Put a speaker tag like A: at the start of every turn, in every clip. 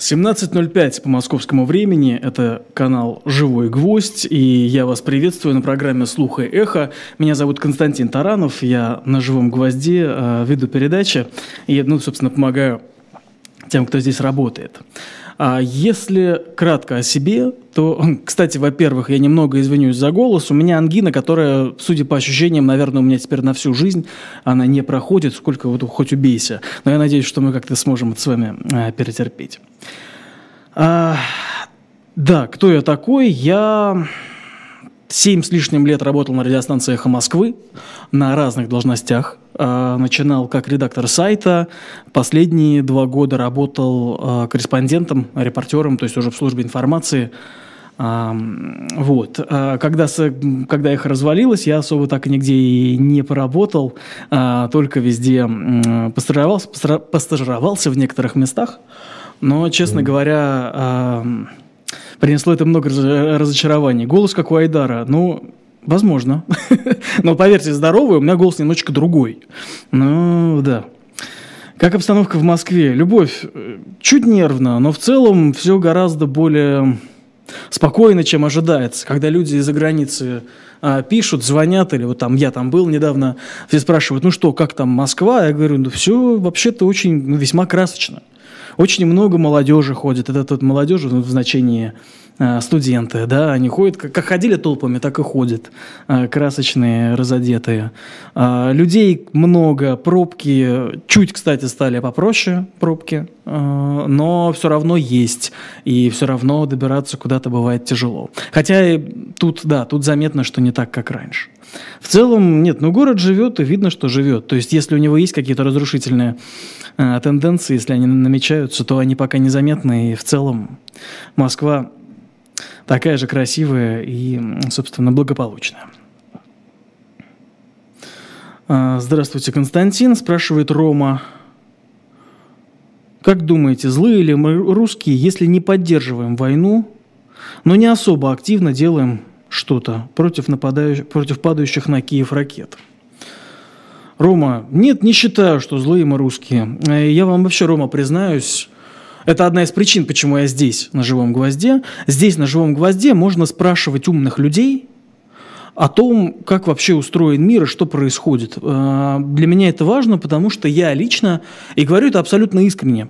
A: 17:05 по московскому времени. Это канал «Живой гвоздь», и я вас приветствую на программе «Слух и эхо». Меня зовут Константин Таранов, я на «Живом гвозде» веду передачи и, собственно, помогаю тем, кто здесь работает. Если кратко о себе, то, кстати, во-первых, я немного извинюсь за голос. У меня ангина, которая, судя по ощущениям, наверное, у меня теперь на всю жизнь, она не проходит, сколько вот хоть убейся. Но я надеюсь, что мы как-то сможем это с вами перетерпеть. Да, кто я такой? Я 7 с лишним лет работал на радиостанции «Эхо Москвы» на разных должностях. Начинал как редактор сайта, последние 2 года работал корреспондентом, репортером, то есть уже в службе информации. Когда «Эхо» развалилось, я особо так и нигде и не поработал, только везде постажировался в некоторых местах. Но, честно говоря, принесло это много разочарований. Голос как у Айдара, возможно. Но, поверьте, здоровый, у меня голос немножечко другой. Да. Как обстановка в Москве? Любовь чуть нервно, но в целом все гораздо более спокойно, чем ожидается. Когда люди из-за границы пишут, звонят, или я там был недавно, все спрашивают, как там Москва? Я говорю, все вообще-то очень, весьма красочно. Очень много молодежи ходит. Это тут молодежи в значении студенты, да, они ходят, как ходили толпами, так и ходят, красочные, разодетые. Людей много, пробки чуть, кстати, стали попроще, пробки, но все равно есть, и все равно добираться куда-то бывает тяжело. Хотя тут заметно, что не так, как раньше. В целом, нет, город живет, и видно, что живет. То есть, если у него есть какие-то разрушительные тенденции, если они намечаются, то они пока незаметны, и в целом Москва такая же красивая и, собственно, благополучная. Здравствуйте, Константин, спрашивает Рома. Как думаете, злые ли мы русские, если не поддерживаем войну, но не особо активно делаем что-то против падающих на Киев ракет? Рома, нет, не считаю, что злые мы русские. Я вам вообще, Рома, признаюсь, это одна из причин, почему я здесь, на «Живом гвозде». Здесь, на «Живом гвозде», можно спрашивать умных людей о том, как вообще устроен мир и что происходит. Для меня это важно, потому что я лично, и говорю это абсолютно искренне,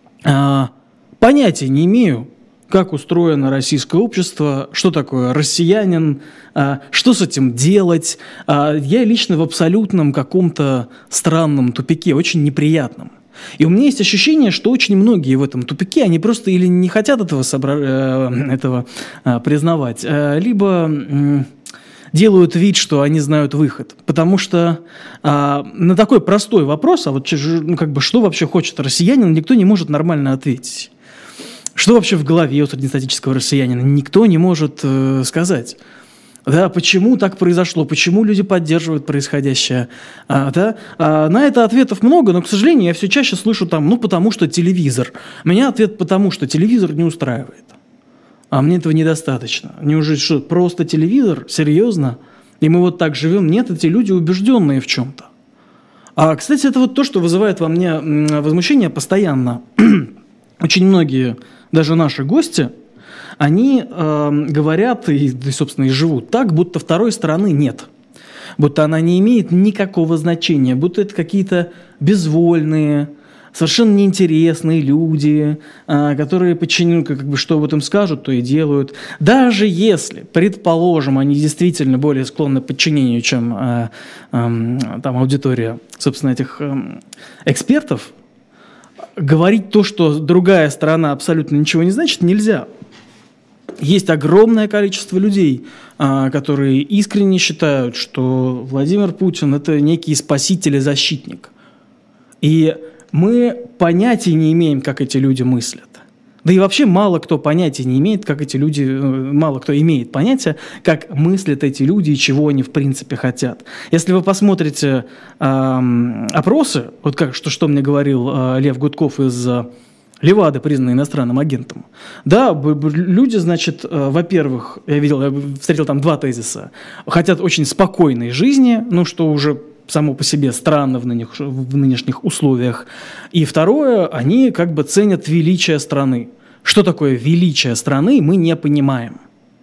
A: понятия не имею, как устроено российское общество, что такое россиянин, что с этим делать. Я лично в абсолютном каком-то странном тупике, очень неприятном. И у меня есть ощущение, что очень многие в этом тупике, они просто или не хотят этого признавать, либо делают вид, что они знают выход. Потому что на такой простой вопрос, что вообще хочет россиянин, никто не может нормально ответить. Что вообще в голове у среднестатистического россиянина, никто не может сказать. Да, почему так произошло, почему люди поддерживают происходящее. На это ответов много, но, к сожалению, я все чаще слышу потому что телевизор. Меня ответ потому, что телевизор не устраивает. А мне этого недостаточно. Неужели что, просто телевизор? Серьезно? И мы вот так живем? Нет, эти люди убежденные в чем-то. Кстати, это то, что вызывает во мне возмущение постоянно. Очень многие, даже наши гости, они говорят и, собственно, и живут так, будто второй стороны нет. Будто она не имеет никакого значения, будто это какие-то безвольные, совершенно неинтересные люди, которые что об этом скажут, то и делают. Даже если, предположим, они действительно более склонны к подчинению, чем аудитория, собственно, этих экспертов, говорить то, что другая сторона абсолютно ничего не значит, нельзя. Есть огромное количество людей, которые искренне считают, что Владимир Путин – это некий спаситель и защитник. И мы понятия не имеем, как эти люди мыслят. Да и вообще мало кто понятия не имеет, как эти люди, мало кто имеет понятие, как мыслят эти люди и чего они в принципе хотят. Если вы посмотрите опросы, что мне говорил Лев Гудков из Левады, признанный иностранным агентом. Да, люди, во-первых, я встретил там 2 тезиса, хотят очень спокойной жизни, что уже само по себе странно в нынешних условиях. И второе, они ценят величие страны. что такое величие страны, мы не понимаем.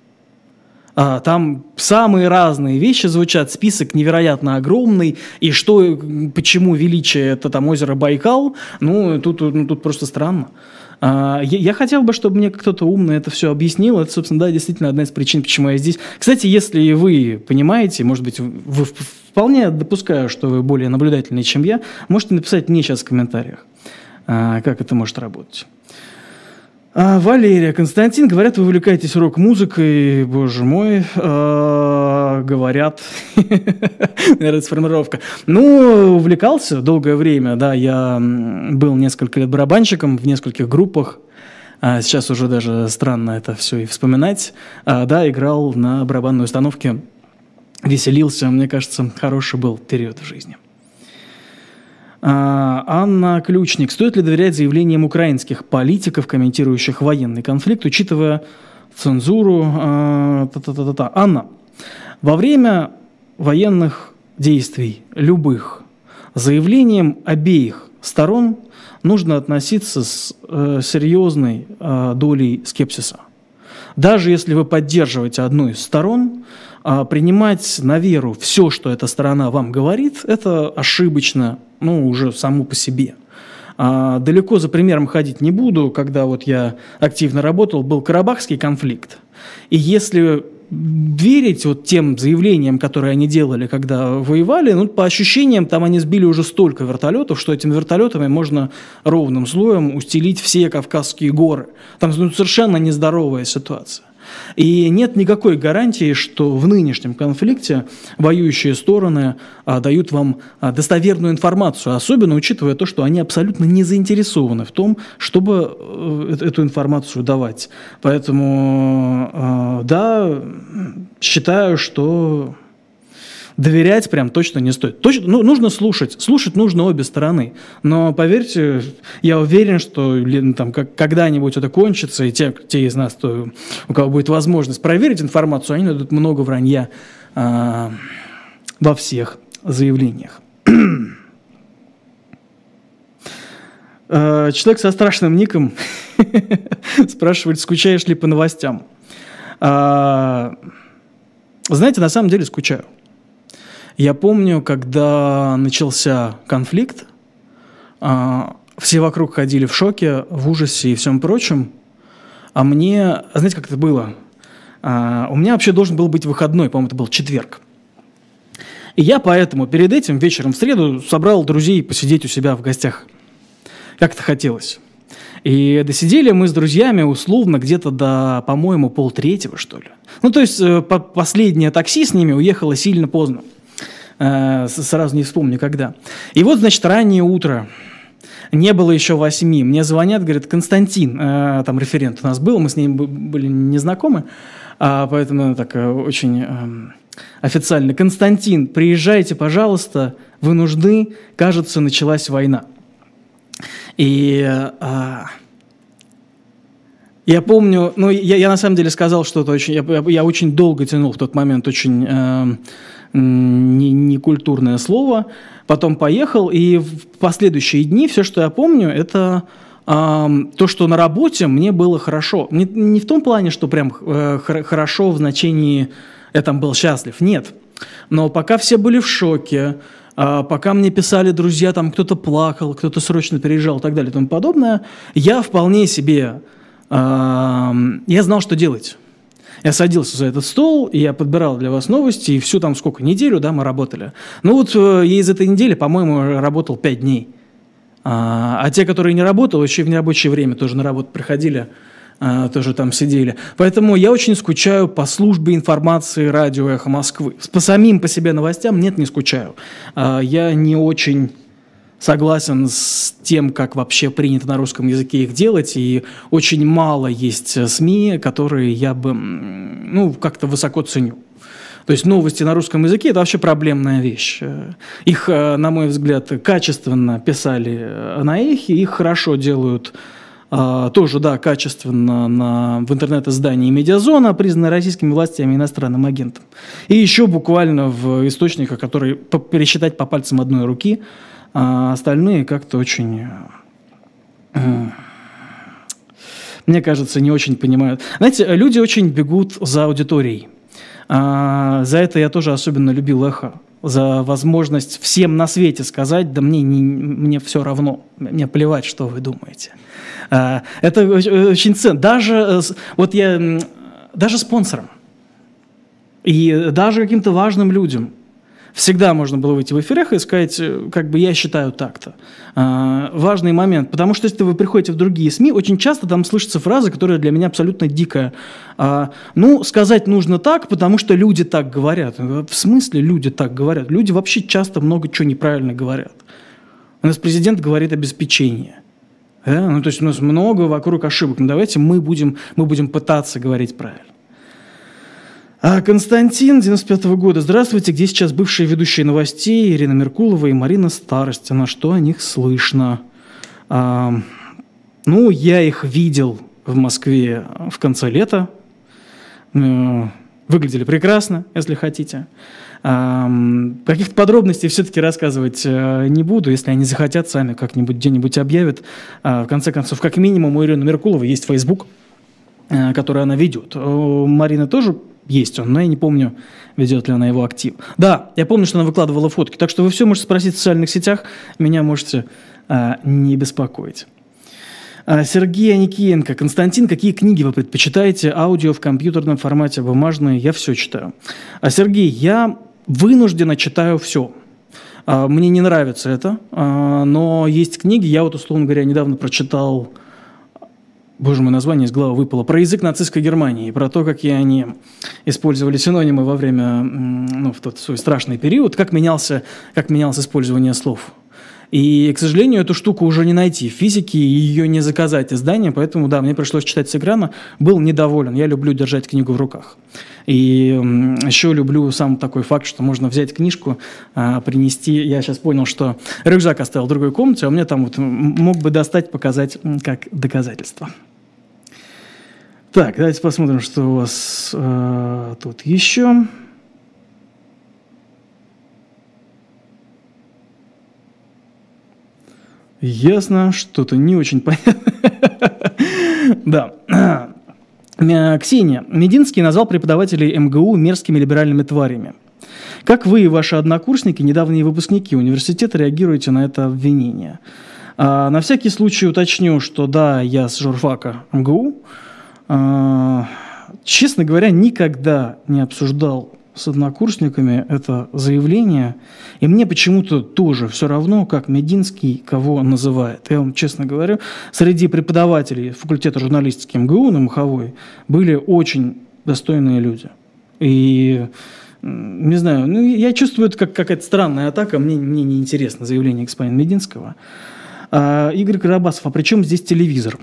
A: Там самые разные вещи звучат, список невероятно огромный, и почему величие – это там озеро Байкал, тут просто странно. Я хотел бы, чтобы мне кто-то умный это все объяснил. Это, собственно, да, действительно одна из причин, почему я здесь. Кстати, если вы понимаете, может быть, вы вполне допускаю, что вы более наблюдательный, чем я, можете написать мне сейчас в комментариях, как это может работать. Валерия, Константин, говорят, вы увлекаетесь рок-музыкой, боже мой, говорят, наверное, сформировка. Увлекался долгое время, да, я был несколько лет барабанщиком в нескольких группах, сейчас уже даже странно это все и вспоминать, да, играл на барабанной установке, веселился, мне кажется, хороший был период в жизни. Анна Ключник. Стоит ли доверять заявлениям украинских политиков, комментирующих военный конфликт, учитывая цензуру? Анна, во время военных действий, любых, заявлениям обеих сторон нужно относиться с серьезной долей скепсиса. Даже если вы поддерживаете одну из сторон, принимать на веру все, что эта сторона вам говорит, это ошибочно, уже само по себе. Далеко за примером ходить не буду. Когда я активно работал, был Карабахский конфликт. И если верить тем заявлениям, которые они делали, когда воевали, по ощущениям, там они сбили уже столько вертолетов, что этими вертолетами можно ровным слоем устелить все Кавказские горы. Там совершенно нездоровая ситуация. И нет никакой гарантии, что в нынешнем конфликте воюющие стороны дают вам достоверную информацию, особенно учитывая то, что они абсолютно не заинтересованы в том, чтобы эту информацию давать. Поэтому, да, считаю, что доверять прям точно не стоит. Нужно слушать. Слушать нужно обе стороны. Но, поверьте, я уверен, что когда-нибудь это кончится, и те из нас, у кого будет возможность проверить информацию, они найдут много вранья во всех заявлениях. Человек со страшным ником спрашивает, скучаешь ли по новостям. Знаете, на самом деле скучаю. Я помню, когда начался конфликт, все вокруг ходили в шоке, в ужасе и всем прочем, а мне, знаете, как это было? У меня вообще должен был быть выходной, по-моему, это был четверг. И я поэтому перед этим вечером в среду собрал друзей посидеть у себя в гостях. Как это хотелось. И досидели мы с друзьями условно где-то до, по-моему, 2:30, что ли. То есть последнее такси с ними уехало сильно поздно. Сразу не вспомню, когда. И значит, раннее утро. Не было еще 8. Мне звонят, говорят, Константин, там референт у нас был, мы с ним были незнакомы, поэтому так очень официально. Константин, приезжайте, пожалуйста, вы нужны, кажется, началась война. И я помню, я на самом деле сказал что-то очень, я очень долго тянул в тот момент, очень некультурное слово, потом поехал, и в последующие дни все, что я помню, это то, что на работе мне было хорошо. Не в том плане, что прям хорошо в значении я там был счастлив, нет. Но пока все были в шоке, пока мне писали друзья, там кто-то плакал, кто-то срочно переезжал и так далее и тому подобное, я вполне себе, я знал, что делать. Я садился за этот стол, и я подбирал для вас новости, и всю неделю, да, мы работали. Я из этой недели, по-моему, работал 5 дней. А те, которые не работали, еще и в нерабочее время тоже на работу приходили, тоже там сидели. Поэтому я очень скучаю по службе информации радио «Эхо Москвы». По самим по себе новостям нет, не скучаю. Я не очень согласен с тем, как вообще принято на русском языке их делать, и очень мало есть СМИ, которые я бы, как-то высоко ценю. То есть новости на русском языке – это вообще проблемная вещь. Их, на мой взгляд, качественно писали на Эхе, их хорошо делают тоже, да, качественно в интернет-издании «Медиазона», признанной российскими властями иностранным агентом. И еще буквально в источниках, которые пересчитать по пальцам одной руки, а остальные как-то очень мне кажется, не очень понимают. Знаете, люди очень бегут за аудиторией. За это я тоже особенно любил «Эхо». За возможность всем на свете сказать: да мне все равно, мне плевать, что вы думаете. Это очень ценно. Даже спонсорам и даже каким-то важным людям всегда можно было выйти в эфир «Эхо» и сказать, как бы я считаю так-то. Важный момент, потому что если вы приходите в другие СМИ, очень часто там слышатся фразы, которые для меня абсолютно дикая. Сказать нужно так, потому что люди так говорят. В смысле люди так говорят? Люди вообще часто много чего неправильно говорят. У нас президент говорит обеспечение. Да? То есть у нас много вокруг ошибок. Давайте мы будем пытаться говорить правильно. Константин, 95-го года. Здравствуйте. Где сейчас бывшие ведущие новостей Ирина Меркулова и Марина Старостина? Что о них слышно? Я их видел в Москве в конце лета. Выглядели прекрасно, если хотите. Каких-то подробностей все-таки рассказывать не буду. Если они захотят, сами как-нибудь где-нибудь объявят. В конце концов, как минимум, у Ирины Меркуловой есть Facebook, который она ведет. У Марины тоже есть он, но я не помню, ведет ли она его актив. Да, я помню, что она выкладывала фотки. Так что вы все можете спросить в социальных сетях. Меня можете не беспокоить. Сергей Аникиенко. Константин, какие книги вы предпочитаете? Аудио, в компьютерном формате, бумажные? Я все читаю. Сергей, я вынужденно читаю все. Мне не нравится это, но есть книги. Я условно говоря, недавно прочитал... Боже мой, название из головы выпало. Про язык нацистской Германии, про то, какие они использовали синонимы во время, в тот свой страшный период, как менялось использование слов. И, к сожалению, эту штуку уже не найти в физике, ее не заказать издание, поэтому, да, мне пришлось читать с экрана, был недоволен. Я люблю держать книгу в руках. И еще люблю сам такой факт, что можно взять книжку, принести. Я сейчас понял, что рюкзак оставил в другой комнате, а мне там мог бы достать, показать как доказательство. Так, давайте посмотрим, что у вас тут еще. Ясно, что-то не очень понятно. Да. Ксения. Мединский назвал преподавателей МГУ мерзкими либеральными тварями. Как вы и ваши однокурсники, недавние выпускники университета, реагируете на это обвинение? На всякий случай уточню, что да, я с журфака МГУ. Честно говоря, никогда не обсуждал с однокурсниками это заявление, и мне почему-то тоже все равно, как Мединский кого называет. Я вам честно говорю, среди преподавателей факультета журналистики МГУ на Маховой были очень достойные люди. И, не знаю, я чувствую, это как какая-то странная атака, мне не интересно заявление господина Мединского. Игорь Карабасов, а при чем здесь телевизор?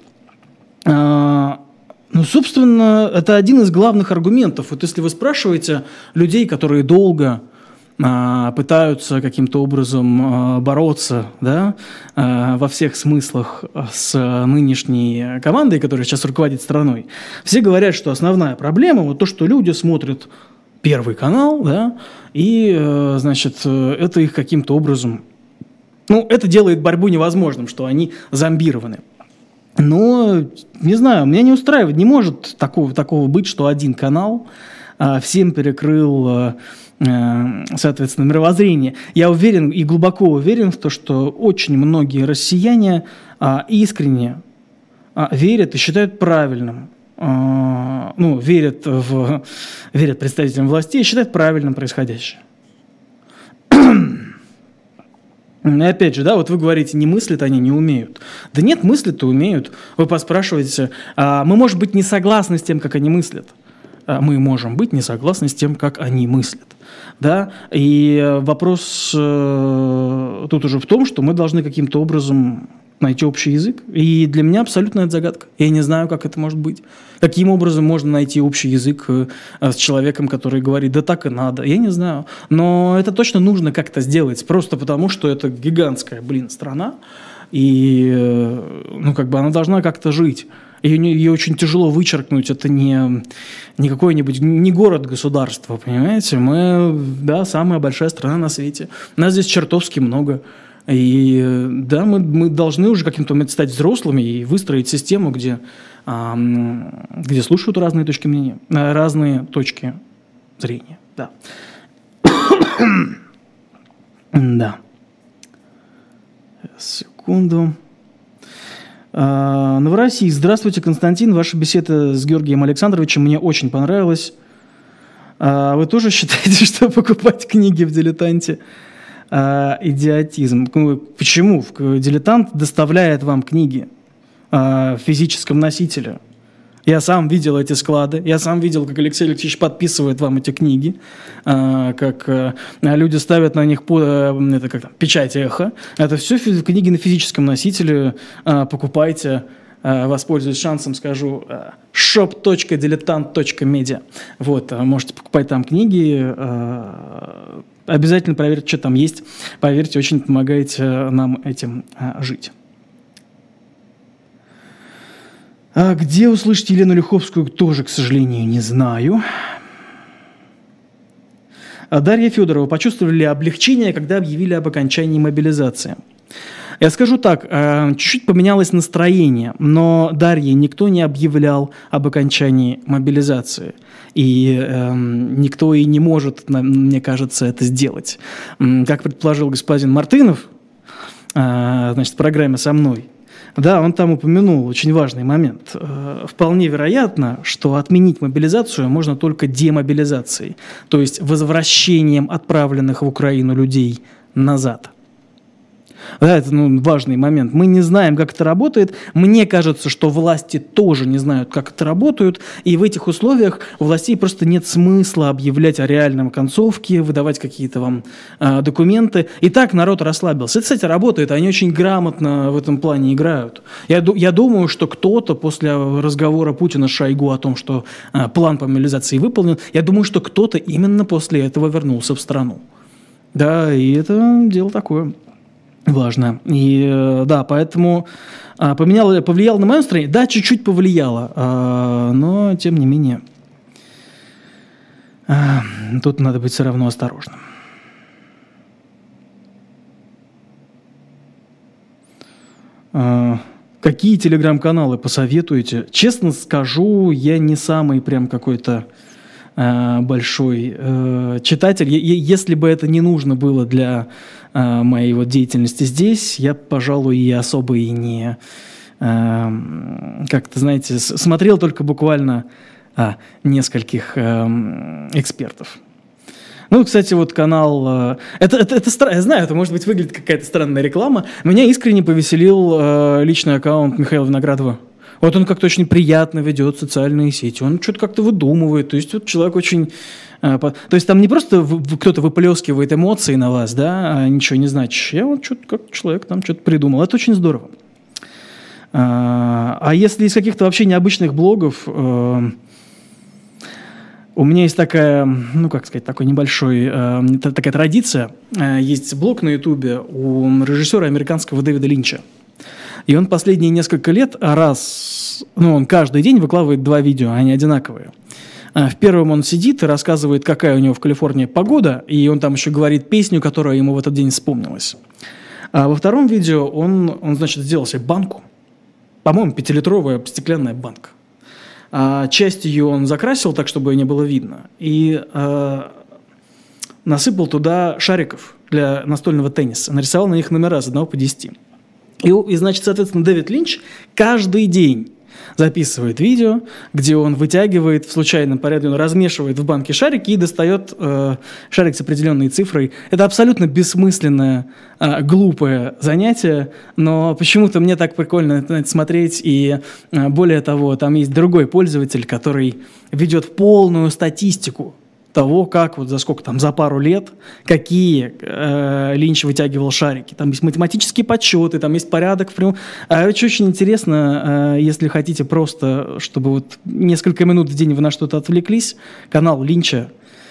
A: Собственно, это один из главных аргументов. Вот если вы спрашиваете людей, которые долго пытаются каким-то образом бороться, да, во всех смыслах с нынешней командой, которая сейчас руководит страной, все говорят, что основная проблема то, что люди смотрят Первый канал, да, и, значит, это их каким-то образом... это делает борьбу невозможным, что они зомбированы. Но, не знаю, меня не устраивает. Не может такого быть, что один канал всем перекрыл, соответственно, мировоззрение. Я уверен и глубоко уверен в том, что очень многие россияне искренне верят и считают правильным, верят представителям властей и считают правильным происходящее. И опять же, да, вы говорите, не мыслят они, не умеют. Да нет, мыслят-то умеют. Вы поспрашиваете, мы, может быть, не согласны с тем, как они мыслят. Мы можем быть не согласны с тем, как они мыслят. Да? И вопрос тут уже в том, что мы должны каким-то образом найти общий язык. И для меня абсолютно это загадка. Я не знаю, как это может быть. Каким образом можно найти общий язык с человеком, который говорит, да так и надо. Я не знаю. Но это точно нужно как-то сделать. Просто потому, что это гигантская, страна. И она должна как-то жить. Ее очень тяжело вычеркнуть. Это не какой-нибудь, не город-государство, понимаете? Мы, да, самая большая страна на свете. Нас здесь чертовски много. И да, мы должны уже каким-то моментом стать взрослыми и выстроить систему, где где слушают разные точки мнения, разные точки зрения. Да. Да. Секунду. Новороссийск. Здравствуйте, Константин. Ваша беседа с Георгием Александровичем мне очень понравилась. Вы тоже считаете, что покупать книги в «Дилетанте» идиотизм? Почему? «Дилетант» доставляет вам книги в физическом носителе. Я сам видел эти склады, я сам видел, как Алексей Алексеевич подписывает вам эти книги, как люди ставят на них печать «Эхо». Это все книги на физическом носителе. Покупайте, воспользуюсь шансом, скажу, shop.diletant.media. Вот, можете покупать там книги. Обязательно проверьте, что там есть. Поверьте, очень помогаете нам этим жить. А где услышать Елену Лиховскую, тоже, к сожалению, не знаю. Дарья Федорова. Почувствовали ли облегчение, когда объявили об окончании мобилизации? Я скажу так, чуть-чуть поменялось настроение, но Дарье никто не объявлял об окончании мобилизации. И никто и не может, мне кажется, это сделать. Как предположил господин Мартынов, значит, в программе «Со мной», да, он там упомянул очень важный момент. Вполне вероятно, что отменить мобилизацию можно только демобилизацией, то есть возвращением отправленных в Украину людей назад. Да, это важный момент. Мы не знаем, как это работает. Мне кажется, что власти тоже не знают, как это работает. И в этих условиях у властей просто нет смысла объявлять о реальном концовке, выдавать какие-то вам документы. И так народ расслабился. Это, кстати, работает. Они очень грамотно в этом плане играют. Я думаю, что кто-то после разговора Путина с Шойгу о том, что план по мобилизации выполнен, я думаю, что кто-то именно после этого вернулся в страну. Да, и это дело такое. Важно. И да, поэтому повлияло на мое настроение? Да, чуть-чуть повлияло, но тем не менее тут надо быть все равно осторожным. Какие телеграм-каналы посоветуете? Честно скажу, я не самый прям какой-то большой читатель. Если бы это не нужно было для моей вот деятельности здесь, я, пожалуй, и особо и не, как-то, знаете, смотрел только буквально нескольких экспертов. Ну, кстати, вот канал... Это странно, я знаю, это, может быть, выглядит какая-то странная реклама. Меня искренне повеселил личный аккаунт Михаила Виноградова. Вот он как-то очень приятно ведет социальные сети, он что-то как-то выдумывает, то есть вот человек очень... То есть там не просто кто-то выплескивает эмоции на вас, да, ничего не значащее, а вот что-то как человек там что-то придумал, это очень здорово. А если из каких-то вообще необычных блогов, у меня есть такая, ну как сказать, такой небольшой, такая традиция, есть блог на Ютубе у режиссера американского Дэвида Линча. И он последние несколько лет он каждый день выкладывает 2 видео, они одинаковые. В первом он сидит и рассказывает, какая у него в Калифорнии погода, и он там еще говорит песню, которая ему в этот день вспомнилась. А во втором видео он значит, сделал себе банку, по-моему, 5-литровая стеклянная банка. Часть ее он закрасил так, чтобы ее не было видно, и насыпал туда шариков для настольного тенниса, нарисовал на них номера с 1 по 10. И, значит, соответственно, Дэвид Линч каждый день записывает видео, где он вытягивает в случайном порядке, он размешивает в банке шарики и достает шарик с определенной цифрой. Это абсолютно бессмысленное, глупое занятие, но почему-то мне так прикольно на это смотреть. И более того, там есть другой пользователь, который ведет полную статистику того, как вот за пару лет, какие Линч вытягивал шарики. Там есть математические подсчеты, там есть порядок. Это очень интересно, если хотите просто, чтобы вот несколько минут в день вы на что-то отвлеклись, канал Линча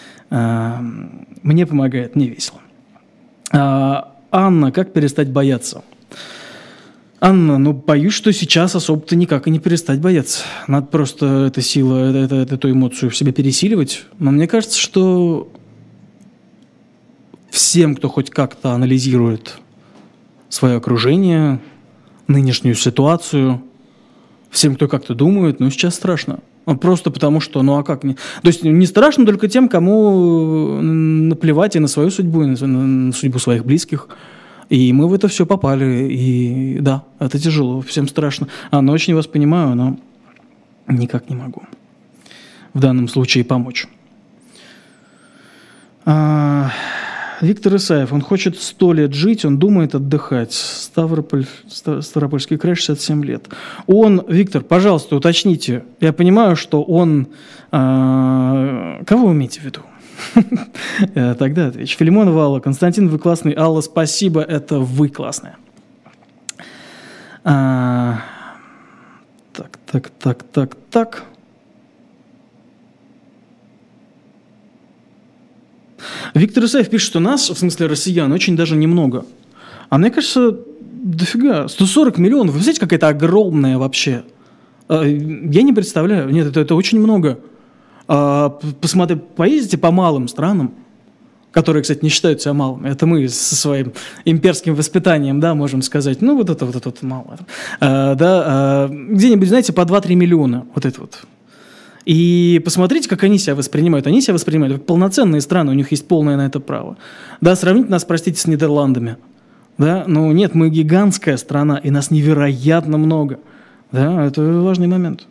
A: мне помогает, мне весело. Анна, как перестать бояться? Анна, боюсь, что сейчас особо-то никак и не перестать бояться. Надо просто эту эмоцию в себе пересиливать. Но мне кажется, что всем, кто хоть как-то анализирует свое окружение, нынешнюю ситуацию, всем, кто как-то думает, ну, сейчас страшно. Просто потому что, ну, а как? То есть не страшно только тем, кому наплевать и на свою судьбу, и на судьбу своих близких. И мы в это все попали. И да, это тяжело, всем страшно. Но очень вас понимаю, но никак не могу в данном случае помочь. Виктор Исаев, он хочет 100 лет жить, он думает отдыхать. Ставропольский край, 67 лет. Виктор, пожалуйста, уточните. Я понимаю, что он... Кого вы имеете в виду? Тогда отвечу. Филимонова Алла. Константин, вы классный. Алла, спасибо, это вы классная. Так. Виктор Исаев пишет, что нас, в смысле россиян, очень даже немного. А мне кажется, дофига. 140 миллионов. Вы знаете, как это огромное вообще? Я не представляю. Нет, это очень много. Поездите по малым странам, которые, кстати, не считают себя малыми. Это мы со своим имперским воспитанием, да, можем сказать. Ну, вот это мало. Где-нибудь, знаете, по 2-3 миллиона. Вот это вот. И посмотрите, как они себя воспринимают. Они себя воспринимают как полноценные страны, у них есть полное на это право. Да, сравните нас, простите, с Нидерландами. Да, но нет, мы гигантская страна, и нас невероятно много. Да, это важный момент.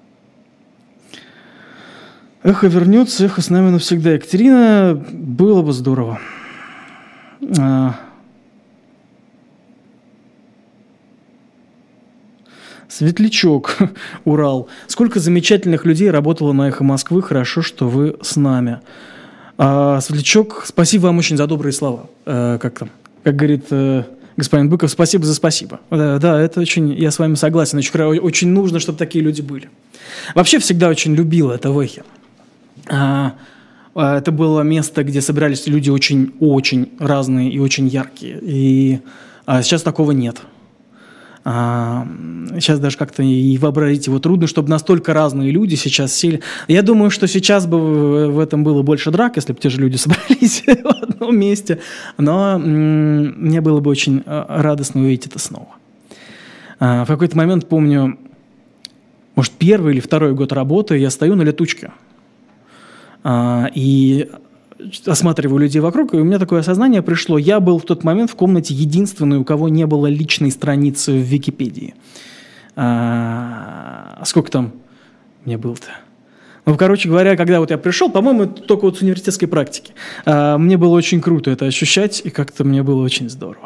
A: Эхо вернется, эхо с нами навсегда. Екатерина, было бы здорово. Светлячок, Урал. Сколько замечательных людей работало на «Эхо Москвы». Хорошо, что вы с нами. Светлячок, спасибо вам очень за добрые слова. Как говорит господин Быков, спасибо за спасибо. Да, это очень, я с вами согласен. Очень нужно, чтобы такие люди были. Вообще всегда очень любил это в «Эхе». Это было место, где собирались люди очень-очень разные и очень яркие. И сейчас такого нет. Сейчас даже как-то и вообразить его трудно, чтобы настолько разные люди сейчас сели. Я думаю, что сейчас бы в этом было больше драк, если бы те же люди собрались в одном месте. Но мне было бы очень радостно увидеть это снова. В какой-то момент, помню, может, 1-й или 2-й год работы, я стою на летучке и осматриваю людей вокруг, и у меня такое осознание пришло. Я был в тот момент в комнате единственный, у кого не было личной страницы в Википедии. Сколько там мне было-то? Ну, короче говоря, когда вот я пришел, по-моему, только вот с университетской практики, мне было очень круто это ощущать, и как-то мне было очень здорово.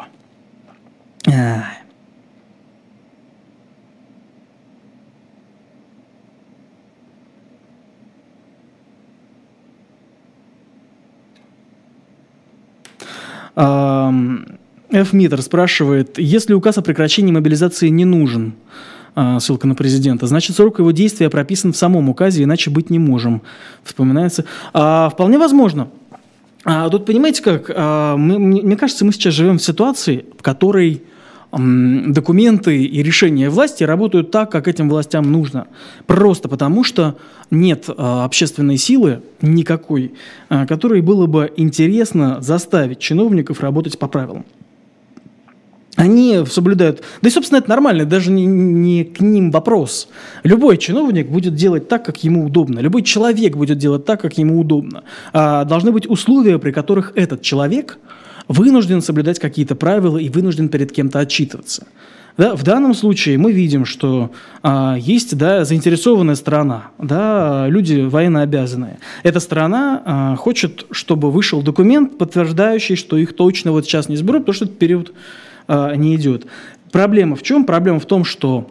A: F-Meter спрашивает, если указ о прекращении мобилизации не нужен, ссылка на президента, значит, срок его действия прописан в самом указе, иначе быть не можем. Вспоминается. Вполне возможно. Тут понимаете как, мне кажется, мы сейчас живем в ситуации, в которой документы и решения власти работают так, как этим властям нужно. Просто потому, что нет общественной силы никакой, которой было бы интересно заставить чиновников работать по правилам. Они соблюдают... Да и, собственно, это нормально, даже не к ним вопрос. Любой чиновник будет делать так, как ему удобно. Любой человек будет делать так, как ему удобно. Должны быть условия, при которых этот человек вынужден соблюдать какие-то правила и вынужден перед кем-то отчитываться. Да, в данном случае мы видим, что есть заинтересованная сторона, люди военнообязанные. Эта сторона хочет, чтобы вышел документ, подтверждающий, что их точно вот сейчас не сберут, потому что этот период не идет. Проблема в чем? Проблема в том, что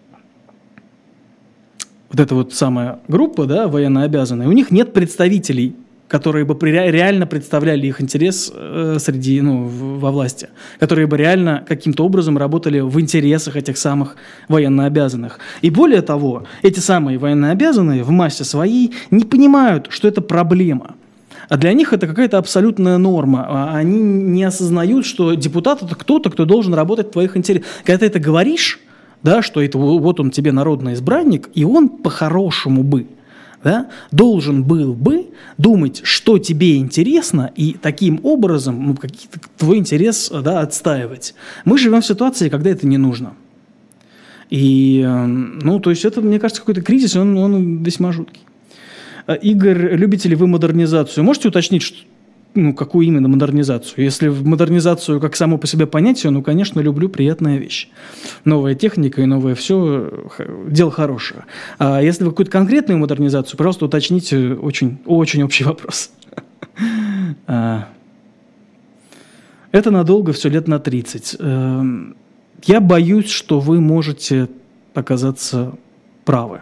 A: вот эта вот самая группа, военнообязанная, у них нет представителей, которые бы реально представляли их интерес во власти, которые бы реально каким-то образом работали в интересах этих самых военнообязанных. И более того, эти самые военнообязанные в массе своей не понимают, что это проблема. А для них это какая-то абсолютная норма. Они не осознают, что депутат – это кто-то, кто должен работать в твоих интересах. Когда ты это говоришь, что это вот он тебе народный избранник, и он по-хорошему бы должен был бы думать, что тебе интересно, и таким образом твой интерес отстаивать. Мы живем в ситуации, когда это не нужно. И, ну, то есть это, мне кажется, какой-то кризис, он весьма жуткий. Игорь, любите ли вы модернизацию? Можете уточнить, ну, какую именно модернизацию? Если в модернизацию как само по себе понятие, ну, конечно, люблю, приятная вещь. Новая техника и новое все – дело хорошее. А если вы какую-то конкретную модернизацию, пожалуйста, уточните, очень, очень общий вопрос. Это надолго, все лет на 30. Я боюсь, что вы можете оказаться правы.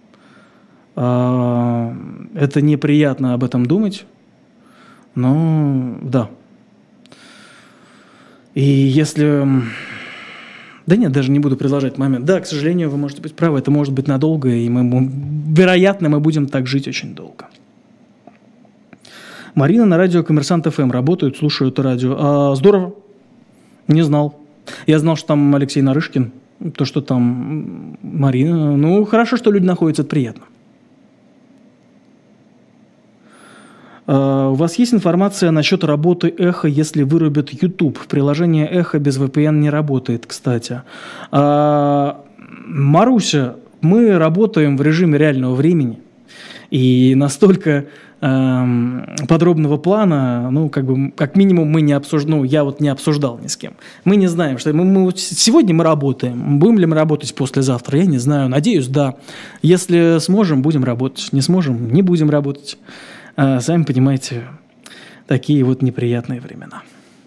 A: Это неприятно об этом думать, но да. И если... Да нет, даже не буду продолжать момент. Да, к сожалению, вы можете быть правы, это может быть надолго, и вероятно, мы будем так жить очень долго. Марина на радио «Коммерсант ФМ» работают, слушают радио. Здорово. Не знал. Я знал, что там Алексей Нарышкин, то, что там Марина. Ну, хорошо, что люди находятся, это приятно. У вас есть информация насчет работы Эхо, если вырубят YouTube? Приложение Эхо без VPN не работает, кстати. Маруся, мы работаем в режиме реального времени. И настолько подробного плана, ну, как минимум, мы не обсуждали, я вот не обсуждал ни с кем. Мы не знаем, что сегодня мы работаем. Будем ли мы работать послезавтра, я не знаю. Надеюсь, да. Если сможем, будем работать. Не сможем, не будем работать. Сами понимаете, такие вот неприятные времена.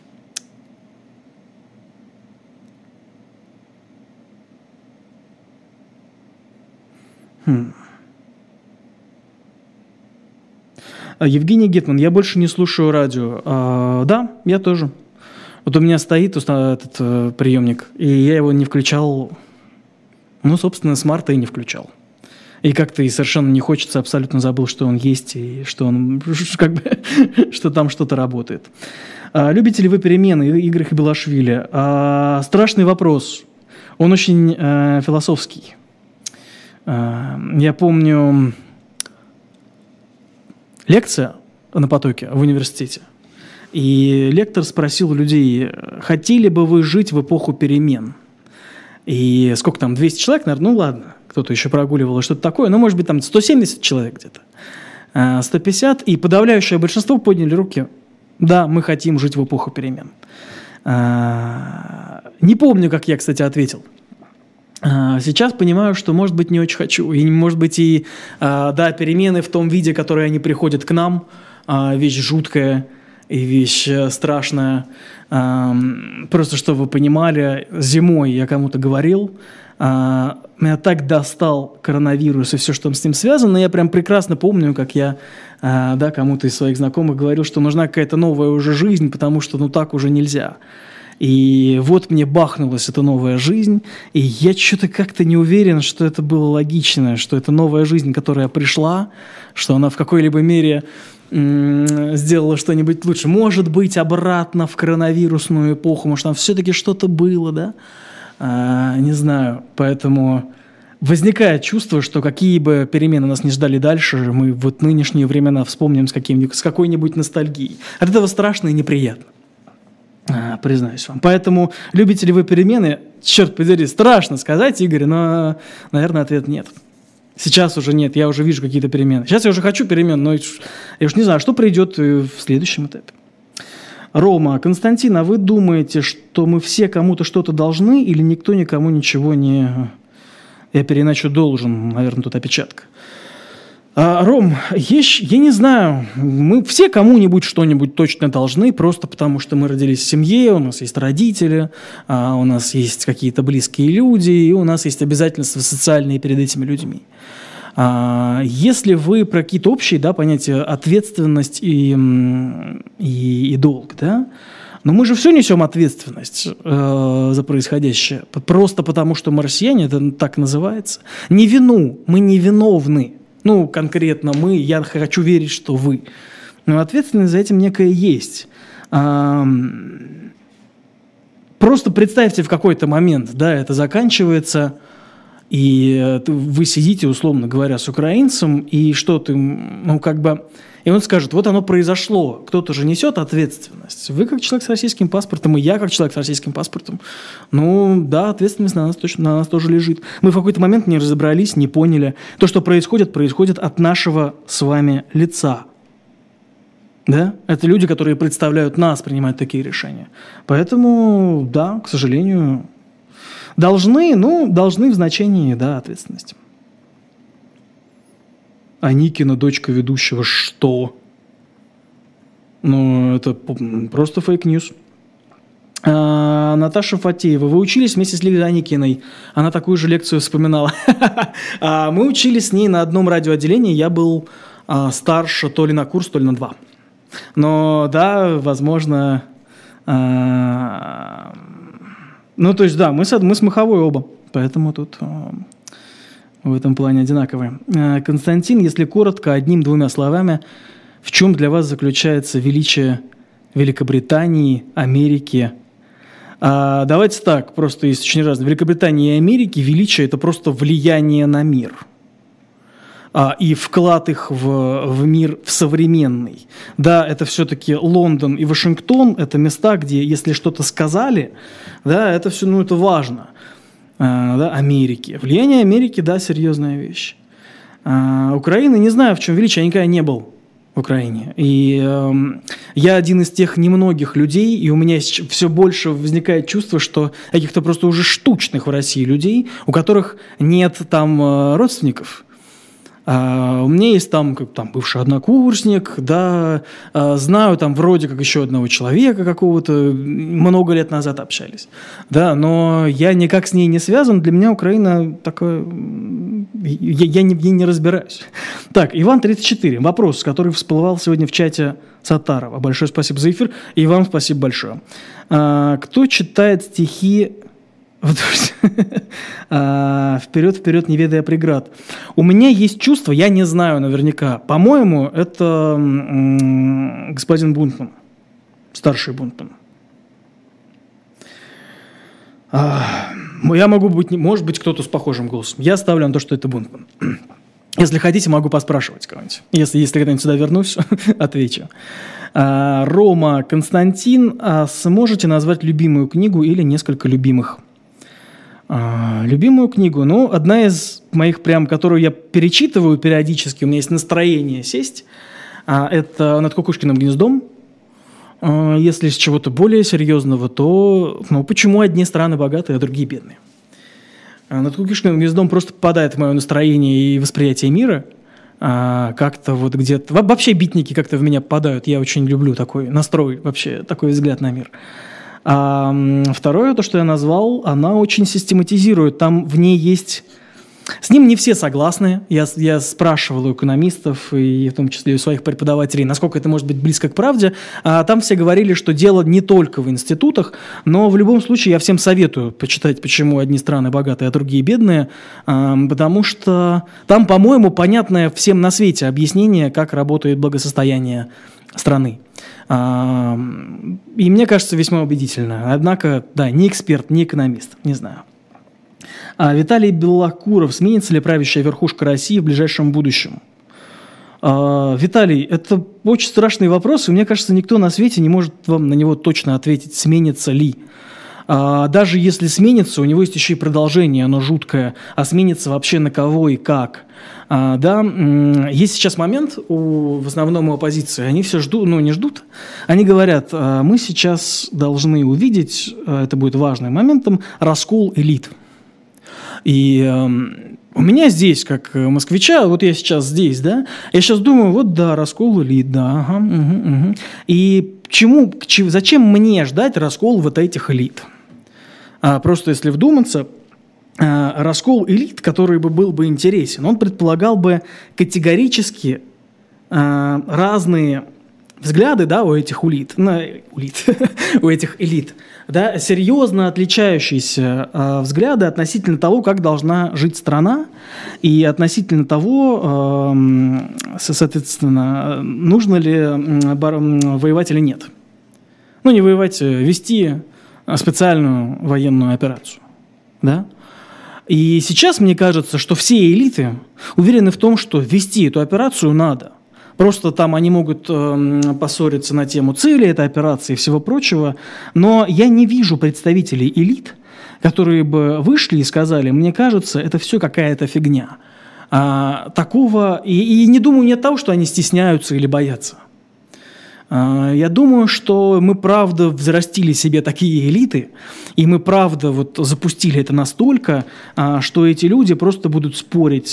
A: Евгений Гетман, я больше не слушаю радио. Да, я тоже. Вот у меня стоит этот приемник, и я его не включал, ну, собственно, с марта и не включал. И как-то и совершенно не хочется, абсолютно забыл, что он есть, и что он, как бы, что там что-то работает. Любите ли вы перемены, Игорь Хабилашвили? Страшный вопрос. Он очень философский. Я помню... Лекция на потоке в университете. И лектор спросил людей, хотели бы вы жить в эпоху перемен? И сколько там, 200 человек, наверное, ну ладно, кто-то еще прогуливал и что-то такое, ну, может быть, там 170 человек где-то, 150, и подавляющее большинство подняли руки. Да, мы хотим жить в эпоху перемен. Не помню, как я, кстати, ответил. Сейчас понимаю, что, может быть, не очень хочу. И, может быть, и, да, перемены в том виде, которые они приходят к нам, вещь жуткая и вещь страшная. Просто, чтобы вы понимали, зимой я кому-то говорил, меня так достал коронавирус и все, что с ним связано. Я прям прекрасно помню, как я, да, кому-то из своих знакомых говорил, что нужна какая-то новая уже жизнь, потому что, ну, так уже нельзя. И вот мне бахнулась эта новая жизнь, и я что-то как-то не уверен, что это было логично, что это новая жизнь, которая пришла, что она в какой-либо мере сделала что-нибудь лучше. Может быть, обратно в коронавирусную эпоху, может, там все-таки что-то было, да? Не знаю, поэтому возникает чувство, что какие бы перемены нас не ждали дальше, мы вот нынешние времена вспомним с какой-нибудь ностальгией. От этого страшно и неприятно. Признаюсь вам. Поэтому любите ли вы перемены? Черт подери, страшно сказать, Игорь, но, наверное, ответ нет. Сейчас уже нет, я уже вижу какие-то перемены. Сейчас я уже хочу перемен, но я уж не знаю, что придет в следующем этапе. Рома, Константин, а вы думаете, что мы все кому-то что-то должны или никто никому ничего не... Я переначу должен, наверное, тут опечатка. Ром, я не знаю, мы все кому-нибудь что-нибудь точно должны, просто потому что мы родились в семье, у нас есть родители, у нас есть какие-то близкие люди, и у нас есть обязательства социальные перед этими людьми. Если вы про какие-то общие, да, понятия ответственность и долг, да, но мы же все несем ответственность за происходящее, просто потому что мы россияне, это так называется. Не вину, мы не виновны. Ну, конкретно мы, я хочу верить, что вы. Но ответственность за этим некая есть. Просто представьте в какой-то момент, да, это заканчивается, и вы сидите, условно говоря, с украинцем, и что ты, и он скажет, вот оно произошло, кто-то же несет ответственность. Вы как человек с российским паспортом, и я как человек с российским паспортом. Да, ответственность на нас тоже лежит. Мы в какой-то момент не разобрались, не поняли. То, что происходит от нашего с вами лица. Да? Это люди, которые представляют нас, принимают такие решения. Поэтому, да, к сожалению, должны в значении, да, ответственности. Аникина, дочка ведущего, что? Это просто фейк-ньюс. Наташа Фатеева. Вы учились вместе с Лилией Аникиной. Она такую же лекцию вспоминала. Мы учились с ней на одном радиоотделении. Я был старше то ли на курс, то ли на 2. Но, да, возможно... мы с Маховой оба. Поэтому тут... в этом плане одинаковые. Константин, если коротко, 1-2 словами, в чем для вас заключается величие Великобритании, Америки? Давайте так, просто есть очень разные. В Великобритании и Америке величие – это просто влияние на мир. И вклад их в мир в современный. Да, это все-таки Лондон и Вашингтон – это места, где, если что-то сказали, да, это все, это важно. Да, Америки. Влияние Америки, да, серьезная вещь. Украина, не знаю, в чем величие, я никогда не был в Украине. И я один из тех немногих людей, и у меня все больше возникает чувство, что каких-то просто уже штучных в России людей, у которых нет там родственников. У меня есть там бывший однокурсник, да, знаю там вроде как еще одного человека какого-то, много лет назад общались, да, но я никак с ней не связан, для меня Украина такая, я не разбираюсь. Так, Иван 34, вопрос, который всплывал сегодня в чате Сатарова. Большое спасибо за эфир, и вам спасибо большое. Кто читает стихи... Вперед, не ведая преград. У меня есть чувство, я не знаю наверняка. По-моему, это господин Бунтман, старший Бунтман. Я могу быть, может быть, кто-то с похожим голосом. Я ставлю на то, что это Бунтман. Если хотите, могу поспрашивать кого-нибудь. Если когда-нибудь сюда вернусь, отвечу. Рома, Константин, сможете назвать любимую книгу или несколько любимых? Любимую книгу, одна из моих которую я перечитываю периодически, у меня есть настроение сесть, это «Над кукушкиным гнездом». Если из чего-то более серьезного, то почему одни страны богатые, а другие бедные? «Над кукушкиным гнездом» просто попадает в мое настроение и восприятие мира. Как-то вот где-то... Вообще битники как-то в меня попадают, я очень люблю такой настрой, вообще такой взгляд на мир. А второе, то, что я назвал, она очень систематизирует. Там в ней есть... С ним не все согласны. Я спрашивал у экономистов, и в том числе и у своих преподавателей, насколько это может быть близко к правде. Там все говорили, что дело не только в институтах, но в любом случае я всем советую почитать, почему одни страны богатые, а другие бедные, потому что там, по-моему, понятное всем на свете объяснение, как работает благосостояние страны. И мне кажется, весьма убедительно. Однако, да, не эксперт, не экономист, не знаю. Виталий Белокуров. Сменится ли правящая верхушка России в ближайшем будущем? Виталий, это очень страшный вопрос, и мне кажется, никто на свете не может вам на него точно ответить, сменится ли. Даже если сменится, у него есть еще и продолжение, оно жуткое, а сменится вообще на кого и как. Да, есть сейчас момент, в основном у оппозиции, они все ждут, не ждут, они говорят, мы сейчас должны увидеть, это будет важным моментом, раскол элит. И у меня здесь, как москвича, вот я сейчас здесь, да, я сейчас думаю, вот да, раскол элит, да, ага, угу. И зачем мне ждать раскол вот этих элит? Просто если вдуматься, раскол элит, который был бы интересен, он предполагал бы категорически разные взгляды, да, у этих у этих элит, да, серьезно отличающиеся взгляды относительно того, как должна жить страна, и относительно того, соответственно, нужно ли воевать или нет. Не воевать, вести специальную военную операцию, да. И сейчас мне кажется, что все элиты уверены в том, что вести эту операцию надо. Просто там они могут поссориться на тему цели этой операции и всего прочего. Но я не вижу представителей элит, которые бы вышли и сказали: мне кажется, это все какая-то фигня. Такого... И не думаю не от того, что они стесняются или боятся. Я думаю, что мы правда взрастили себе такие элиты, и мы правда вот запустили это настолько, что эти люди просто будут спорить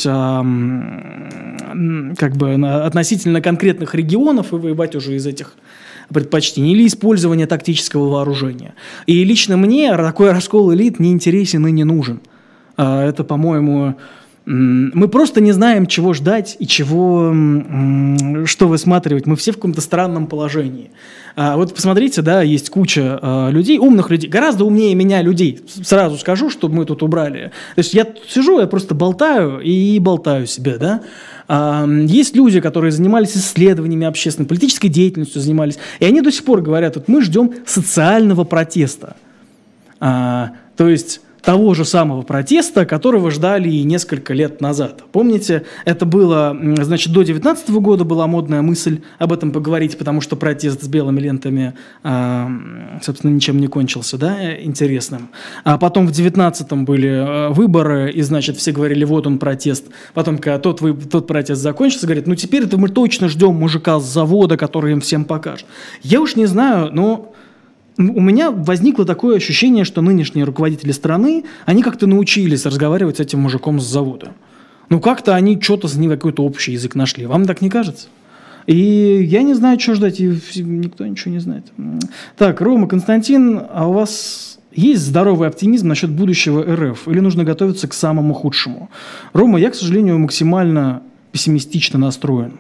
A: как бы относительно конкретных регионов и воевать уже из этих предпочтений или использования тактического вооружения. И лично мне такой раскол элит не интересен и не нужен. Это, по-моему... Мы просто не знаем, чего ждать и что высматривать. Мы все в каком-то странном положении. Вот посмотрите, да, есть куча людей, умных людей, гораздо умнее меня людей. Сразу скажу, чтобы мы тут убрали. То есть я сижу, я просто болтаю и болтаю себе, да. Есть люди, которые занимались исследованиями общественной, политической деятельностью занимались, и они до сих пор говорят: вот мы ждем социального протеста. То есть того же самого протеста, которого ждали и несколько лет назад. Помните, это было, значит, до 2019 года была модная мысль об этом поговорить, потому что протест с белыми лентами, собственно, ничем не кончился, да, интересным. А потом в 2019 были выборы, и, значит, все говорили: вот он протест. Потом, когда тот протест закончился, говорят: ну теперь-то мы точно ждем мужика с завода, который им всем покажет. Я уж не знаю, но... У меня возникло такое ощущение, что нынешние руководители страны, они как-то научились разговаривать с этим мужиком с завода. Ну, как-то они что-то с ним какой-то общий язык нашли. Вам так не кажется? И я не знаю, что ждать, и никто ничего не знает. Так, Рома, Константин, а у вас есть здоровый оптимизм насчет будущего РФ? Или нужно готовиться к самому худшему? Рома, я, к сожалению, максимально пессимистично настроен.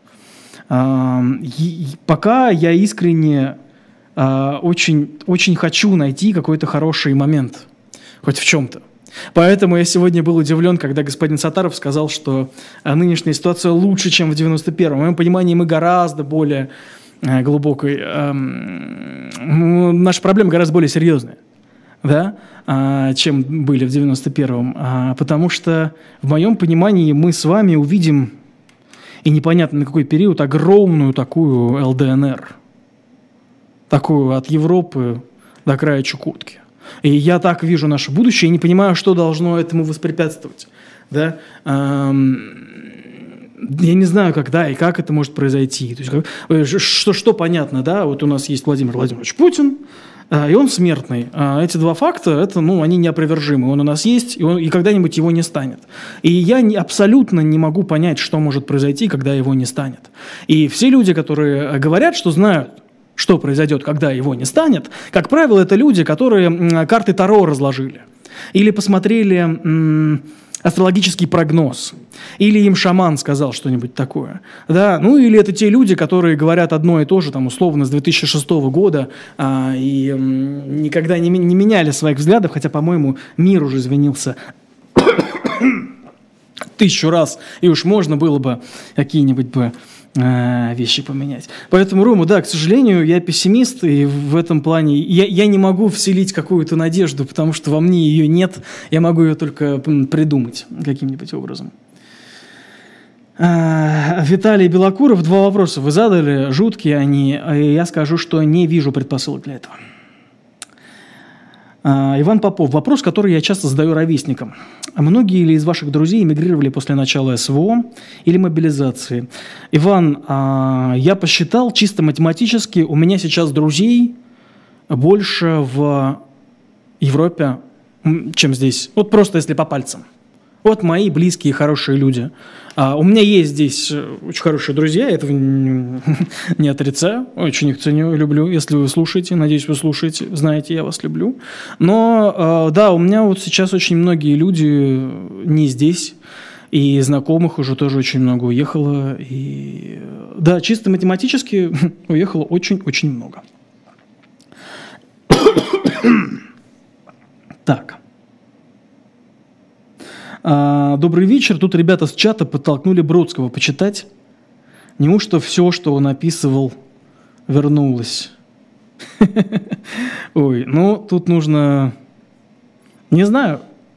A: Пока я искренне... очень, очень хочу найти какой-то хороший момент, хоть в чем-то. Поэтому я сегодня был удивлен, когда господин Саттаров сказал, что нынешняя ситуация лучше, чем в 91-м. В моем понимании мы гораздо более глубокой, наши проблемы гораздо более серьезные, да, чем были в 91-м. Потому что в моем понимании мы с вами увидим, и непонятно на какой период, огромную такую ЛДНР. Такую от Европы до края Чукотки. И я так вижу наше будущее и не понимаю, что должно этому воспрепятствовать. Да? Я не знаю, когда и как это может произойти. То есть, что понятно, да? Вот у нас есть Владимир Владимирович Путин, и он смертный. Эти два факта, это, они неопровержимы. Он у нас есть, и когда-нибудь его не станет. И я абсолютно не могу понять, что может произойти, когда его не станет. И все люди, которые говорят, что знают, что произойдет, когда его не станет, как правило, это люди, которые карты Таро разложили. Или посмотрели астрологический прогноз. Или им шаман сказал что-нибудь такое. Да? Ну, или это те люди, которые говорят одно и то же, там, условно, с 2006 года и никогда не меняли своих взглядов, хотя, по-моему, мир уже изменился 1000 раз, и уж можно было бы какие-нибудь вещи поменять. Поэтому, Рома, да, к сожалению, я пессимист, и в этом плане я не могу вселить какую-то надежду, потому что во мне ее нет, я могу ее только придумать каким-нибудь образом. Виталий Белокуров, 2 вопроса вы задали, жуткие они, и я скажу, что не вижу предпосылок для этого. Иван Попов. Вопрос, который я часто задаю ровесникам. Многие ли из ваших друзей эмигрировали после начала СВО или мобилизации? Иван, я посчитал чисто математически, у меня сейчас друзей больше в Европе, чем здесь. Вот просто если по пальцам. Вот мои близкие, хорошие люди. У меня есть здесь очень хорошие друзья, я этого не отрицаю, очень их ценю, люблю. Если вы слушаете, надеюсь, вы слушаете, знаете, я вас люблю. Но да, у меня вот сейчас очень многие люди не здесь, и знакомых уже тоже очень много уехало. И да, чисто математически уехало очень-очень много. Так. Добрый вечер. Тут ребята с чата подтолкнули Бродского почитать. Неужто все, что он описывал, вернулось? Ой, тут нужно... Не знаю.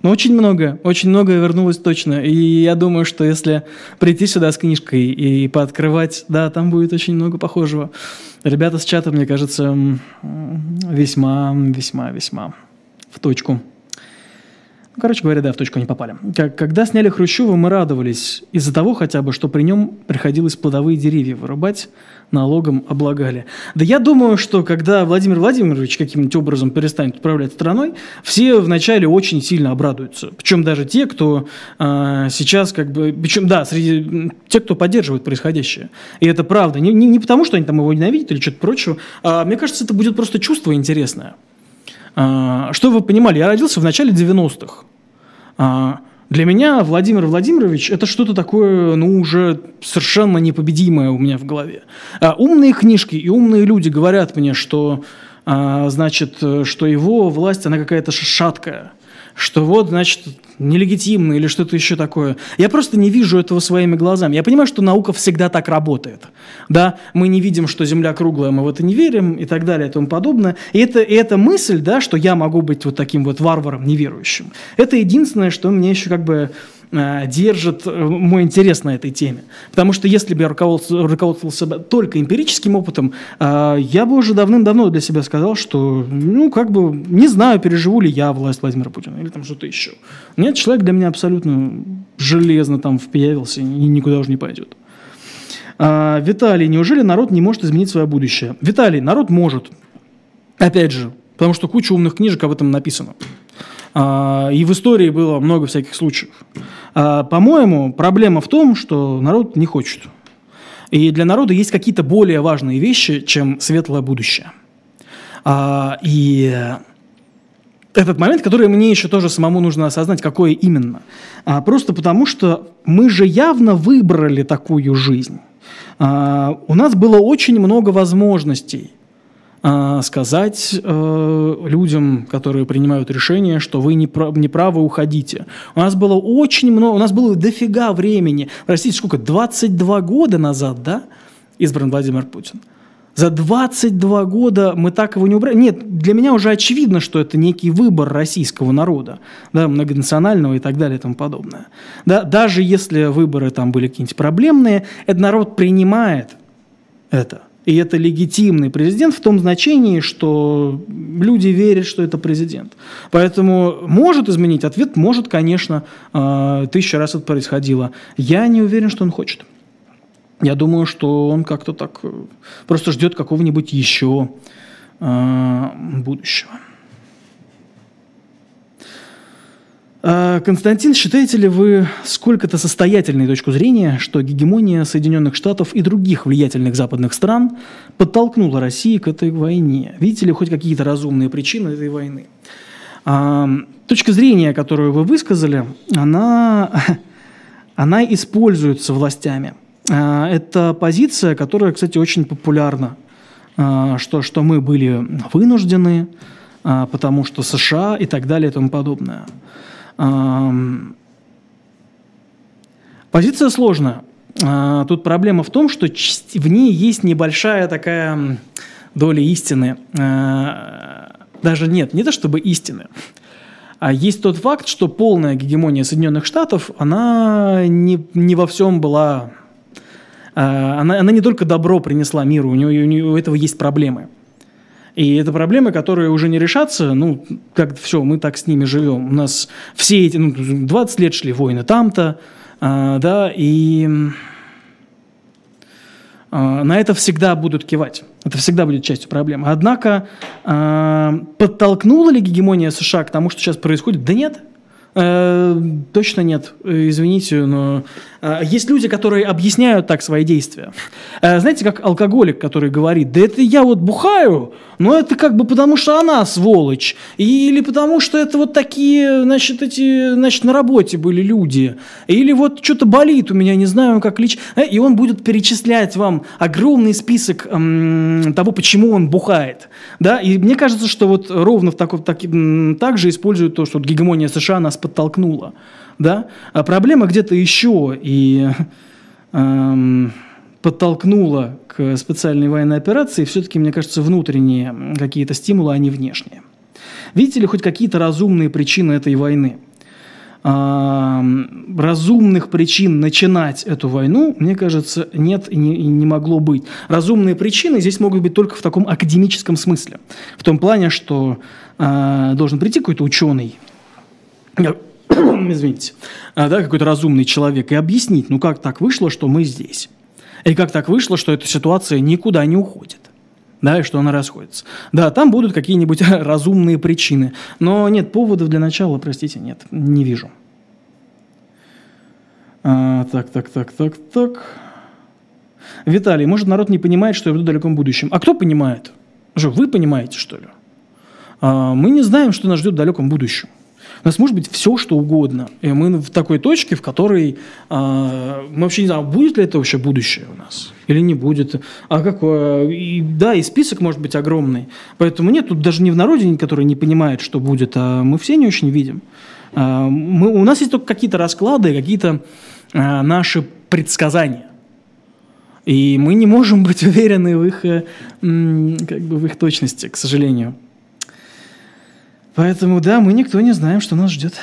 A: Но очень многое вернулось точно. И я думаю, что если прийти сюда с книжкой и пооткрывать, да, там будет очень много похожего. Ребята с чата, мне кажется, весьма в точку. Короче говоря, да, в точку не попали. Когда сняли Хрущева, мы радовались из-за того хотя бы, что при нем приходилось плодовые деревья вырубать, налогом облагали. Да я думаю, что когда Владимир Владимирович каким-нибудь образом перестанет управлять страной, все вначале очень сильно обрадуются. Причем даже те, кто сейчас причем, да, среди тех, кто поддерживает происходящее. И это правда. Не потому, что они там его ненавидят или что-то прочего. Мне кажется, это будет просто чувство интересное. Что вы понимали, я родился в начале 90-х. Для меня Владимир Владимирович – это что-то такое, уже совершенно непобедимое у меня в голове. Умные книжки и умные люди говорят мне, что, что его власть, она какая-то шаткая, что нелегитимно или что-то еще такое. Я просто не вижу этого своими глазами. Я понимаю, что наука всегда так работает. Да? Мы не видим, что Земля круглая, мы в это не верим и так далее и тому подобное. И эта мысль, да, что я могу быть вот таким вот варваром неверующим, это единственное, что меня еще держит мой интерес на этой теме. Потому что если бы я руководствовался только эмпирическим опытом, я бы уже давным-давно для себя сказал, что, не знаю, переживу ли я власть Владимира Путина или там что-то еще. Нет, человек для меня абсолютно железно там впиявился и никуда уже не пойдет. Виталий, неужели народ не может изменить свое будущее? Виталий, народ может. Опять же, потому что куча умных книжек об этом написано. И в истории было много всяких случаев. По-моему, проблема в том, что народ не хочет. И для народа есть какие-то более важные вещи, чем светлое будущее. И этот момент, который мне еще тоже самому нужно осознать, какое именно. Просто потому, что мы же явно выбрали такую жизнь. У нас было очень много возможностей сказать людям, которые принимают решения, что вы не правы, уходите. У нас было очень много, у нас было дофига времени. Простите, сколько? 22 года назад, да, избран Владимир Путин. За 22 года мы так его не убрали. Нет, для меня уже очевидно, что это некий выбор российского народа, да, многонационального и так далее и тому подобное. Да, даже если выборы там были какие-нибудь проблемные, этот народ принимает это. И это легитимный президент в том значении, что люди верят, что это президент. Поэтому может изменить? Ответ может, конечно. 1000 раз это происходило. Я не уверен, что он хочет. Я думаю, что он как-то так просто ждет какого-нибудь еще будущего. Константин, считаете ли вы сколько-то состоятельной точку зрения, что гегемония Соединенных Штатов и других влиятельных западных стран подтолкнула Россию к этой войне? Видите ли хоть какие-то разумные причины этой войны? Точка зрения, которую вы высказали, она используется властями. Это позиция, которая, кстати, очень популярна, что мы были вынуждены, потому что США и так далее и тому подобное. Позиция сложная. Тут проблема в том, что в ней есть небольшая такая доля истины. Даже нет, не то чтобы истины. А есть тот факт, что полная гегемония Соединенных Штатов, она не во всем была... Она не только добро принесла миру, у этого есть проблемы. И это проблемы, которые уже не решатся, все, мы так с ними живем. У нас все эти, 20 лет шли войны там-то, да, и на это всегда будут кивать. Это всегда будет частью проблемы. Однако подтолкнула ли гегемония США к тому, что сейчас происходит? Да нет. Точно нет, извините, но есть люди, которые объясняют так свои действия. Знаете, как алкоголик, который говорит: да это я вот бухаю, но это потому что она сволочь, или потому что это вот такие, значит, на работе были люди, или вот что-то болит у меня, не знаю, как лечить. И он будет перечислять вам огромный список того, почему он бухает. Да? И мне кажется, что вот ровно так же используют то, что гегемония США нас подтолкнула. Да? А проблема где-то еще и подтолкнула к специальной военной операции все-таки, мне кажется, внутренние какие-то стимулы, а не внешние. Видите ли хоть какие-то разумные причины этой войны? разумных причин начинать эту войну, мне кажется, нет и не могло быть. Разумные причины здесь могут быть только в таком академическом смысле. В том плане, что должен прийти какой-то ученый, извините, какой-то разумный человек и объяснить, ну как так вышло, что мы здесь. И как так вышло, что эта ситуация никуда не уходит. Да, и что она расходится. Да, там будут какие-нибудь разумные причины. Но нет поводов для начала, простите, нет, не вижу. Так. Виталий, может, народ не понимает, что я в далеком будущем. А кто понимает? Вы понимаете, что ли? Мы не знаем, что нас ждет в далеком будущем. У нас может быть все, что угодно. И мы в такой точке, в которой мы вообще не знаем, будет ли это вообще будущее у нас или не будет. И список может быть огромный. Поэтому нет, тут даже не в народе, который не понимает, что будет, а мы все не очень видим. У нас есть только какие-то расклады, какие-то наши предсказания. И мы не можем быть уверены в их точности, к сожалению. Поэтому, да, мы никто не знаем, что нас ждет.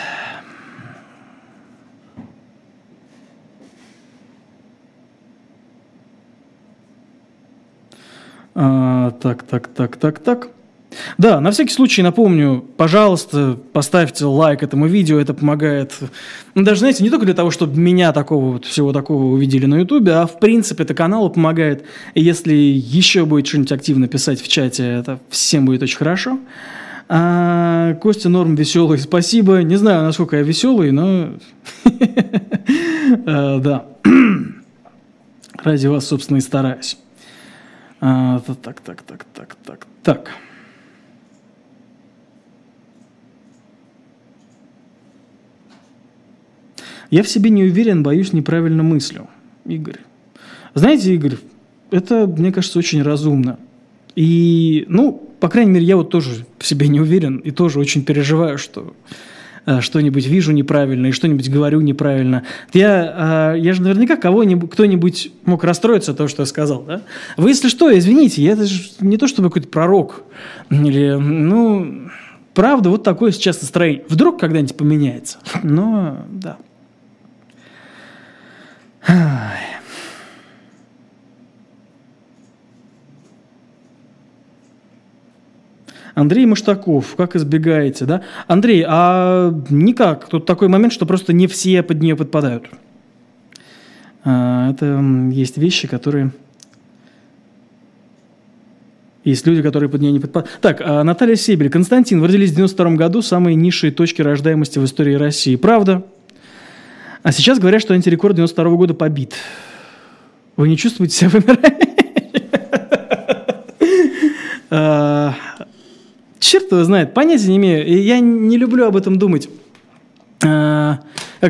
A: Так. Да, на всякий случай напомню, пожалуйста, поставьте лайк этому видео, это помогает. Даже, знаете, не только для того, чтобы меня всего такого увидели на Ютубе, а в принципе это каналу помогает. И если еще будет что-нибудь активно писать в чате, это всем будет очень хорошо. Костя норм, веселый, спасибо. Не знаю, насколько я веселый, но да. Ради вас, собственно, и стараюсь. Так. Я в себе не уверен, боюсь, неправильно мыслю. Игорь. Знаете, Игорь, это, мне кажется, очень разумно. И, по крайней мере, я тоже в себе не уверен и тоже очень переживаю, что что-нибудь вижу неправильно и что-нибудь говорю неправильно. Я же наверняка кто-нибудь мог расстроиться от того, что я сказал, да? Вы, если что, извините, я же не то чтобы какой-то пророк. Или, правда, вот такое сейчас настроение. Вдруг когда-нибудь поменяется. Но, да. Андрей Маштаков, как избегаете, да? Андрей, никак. Тут такой момент, что просто не все под нее подпадают. Это есть вещи, которые... Есть люди, которые под нее не подпадают. Так, Наталья Себель. Константин, вы родились в 92 году, самые низшие точки рождаемости в истории России. Правда? А сейчас говорят, что антирекорд 92 года побит. Вы не чувствуете себя вымирающим? Черт его знает, понятия не имею. Я не люблю об этом думать. Просто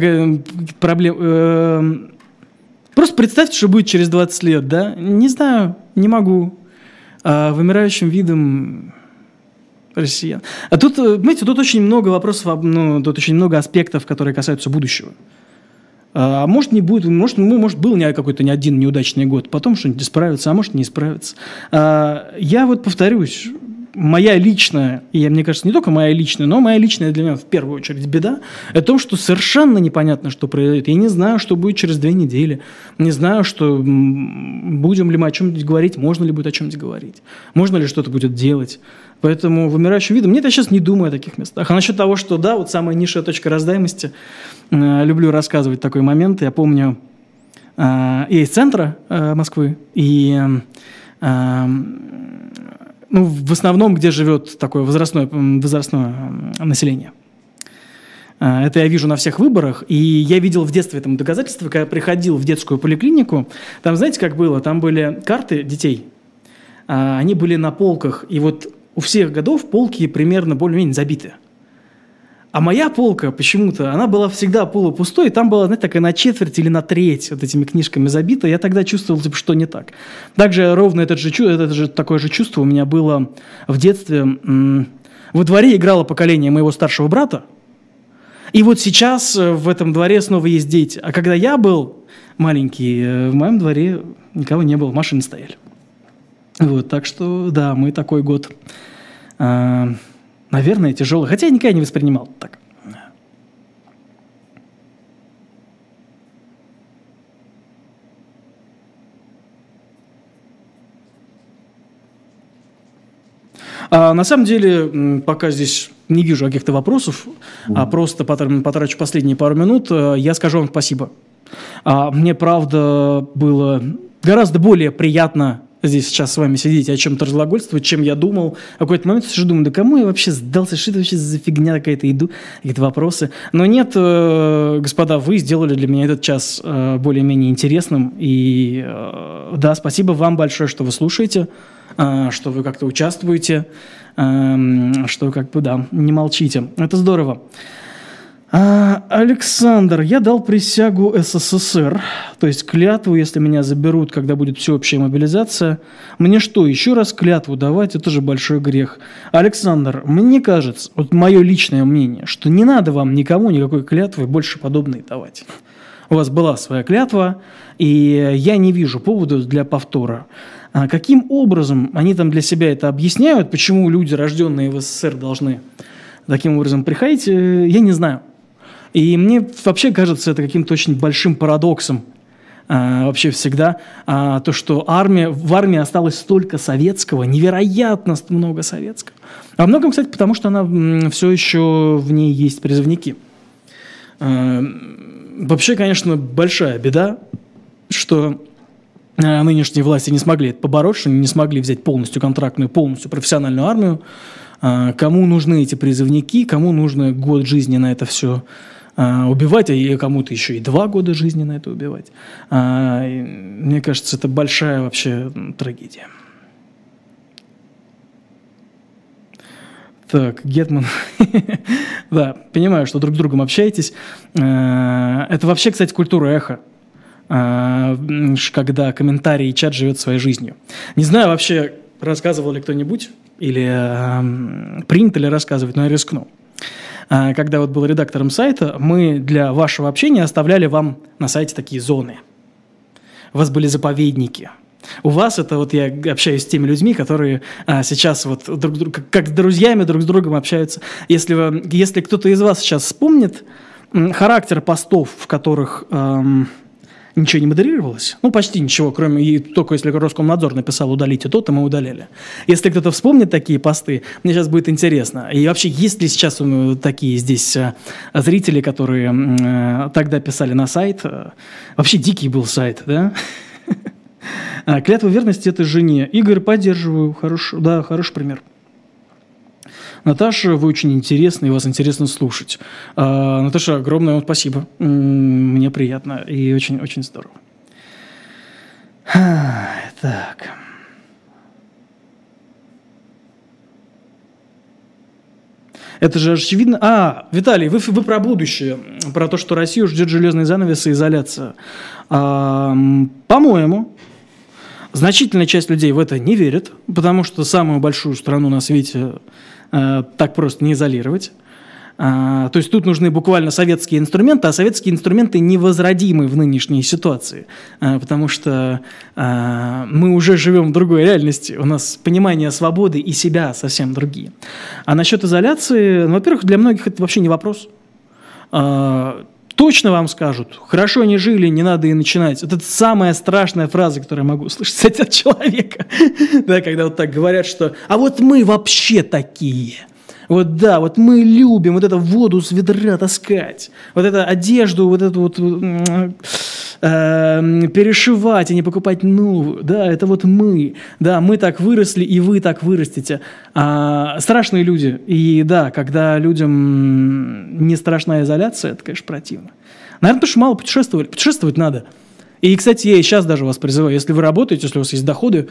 A: представьте, что будет через 20 лет, да? Не знаю, не могу. Вымирающим видом россиян. А тут, понимаете, тут очень много вопросов, тут очень много аспектов, которые касаются будущего. А может, не будет, может, был какой-то не один неудачный год, потом что-нибудь исправится, а может, не исправится. Я повторюсь, моя личная, и мне кажется, не только моя личная, но моя личная для меня в первую очередь беда, о том, что совершенно непонятно, что произойдет. Я не знаю, что будет через 2 недели. Не знаю, будем ли мы о чем-нибудь говорить, можно ли будет о чем-нибудь говорить, можно ли что-то будет делать. Поэтому вымирающим видом, нет, я сейчас не думаю о таких местах. А насчет того, что да, вот самая низшая точка рождаемости, люблю рассказывать такой момент. Я помню, я из центра Москвы, и в основном, где живет такое возрастное население. Это я вижу на всех выборах, и я видел в детстве этому доказательства, когда я приходил в детскую поликлинику, там, знаете, как было? Там были карты детей, они были на полках, и вот у всех годов полки примерно более-менее забиты. А моя полка почему-то, она была всегда полупустой, и там была, знаете, такая на четверть или на треть вот этими книжками забита. Я тогда чувствовал, что не так. Также ровно такое же чувство у меня было в детстве. Во дворе играло поколение моего старшего брата, и вот сейчас в этом дворе снова есть дети. А когда я был маленький, в моем дворе никого не было, машины стояли. Вот, так что, да, мы такой год... Наверное, тяжелый. Хотя я никогда не воспринимал так. На самом деле, пока здесь не вижу каких-то вопросов, а просто потрачу последние пару минут, я скажу вам спасибо. Мне, правда, было гораздо более приятно здесь сейчас с вами сидеть и о чем-то разглагольствовать, чем я думал. В какой-то момент я думаю, да кому я вообще сдался, что это вообще за фигня какая-то, иду, какие-то вопросы. Но нет, господа, вы сделали для меня этот час более-менее интересным. И да, спасибо вам большое, что вы слушаете, что вы как-то участвуете, что как бы, да, не молчите. Это здорово. Александр, я дал присягу СССР, то есть клятву, если меня заберут, когда будет всеобщая мобилизация. Мне что, еще раз клятву давать? Это же большой грех. Александр, мне кажется, вот мое личное мнение, что не надо вам никому никакой клятвы больше подобной давать. У вас была своя клятва, и я не вижу повода для повтора. Каким образом они там для себя это объясняют, почему люди, рожденные в СССР, должны таким образом приходить, я не знаю. И мне вообще кажется это каким-то очень большим парадоксом вообще всегда, то, что в армии осталось столько советского, невероятно много советского. Во многом, кстати, потому что она все еще в ней есть призывники. Вообще, конечно, большая беда, что нынешние власти не смогли это побороть, что не смогли взять полностью контрактную, полностью профессиональную армию. Кому нужны эти призывники, кому нужно год жизни на это все убивать, а кому-то еще и 2 года жизни на это убивать. Мне кажется, это большая вообще трагедия. Так, Гетман. Да, понимаю, что друг с другом общаетесь. Это вообще, кстати, культура эхо, когда комментарий и чат живет своей жизнью. Не знаю вообще, рассказывал ли кто-нибудь, или принято ли рассказывать, но я рискну. Когда вот был редактором сайта, мы для вашего общения оставляли вам на сайте такие зоны. У вас были заповедники. У вас это вот я общаюсь с теми людьми, которые сейчас вот как с друзьями друг с другом общаются. Если кто-то из вас сейчас вспомнит характер постов, в которых ничего не модерировалось, ну, почти ничего, кроме, только если Роскомнадзор написал «удалите то», мы удаляли. Если кто-то вспомнит такие посты, мне сейчас будет интересно. И вообще, есть ли сейчас такие здесь зрители, которые тогда писали на сайт? Вообще дикий был сайт, да? Клятва верности этой жене. Игорь, поддерживаю. Хороший пример. Наташа, вы очень интересны, и вас интересно слушать. Наташа, огромное вам спасибо. Мне приятно и очень-очень здорово. Так. Это же очевидно. Виталий, вы про будущее, про то, что Россию ждет железный занавес и изоляция. По-моему, значительная часть людей в это не верит, потому что самую большую страну на свете так просто не изолировать. То есть тут нужны буквально советские инструменты, а советские инструменты невозродимы в нынешней ситуации, потому что мы уже живем в другой реальности, у нас понимание свободы и себя совсем другие. А насчет изоляции, во-первых, для многих это вообще не вопрос. Точно вам скажут, хорошо не жили, не надо и начинать. Это самая страшная фраза, которую я могу услышать от человека. Да, когда вот так говорят, что «а вот мы вообще такие». Вот да, вот мы любим вот эту воду с ведра таскать, вот эту одежду, вот эту вот перешивать, а не покупать новую. Да, это вот мы. Да, мы так выросли, и вы так вырастете. Страшные люди. И да, когда людям не страшна изоляция, это, конечно, противно. Наверное, потому что мало путешествовали. Путешествовать надо. И, кстати, я и сейчас даже вас призываю, если вы работаете, если у вас есть доходы,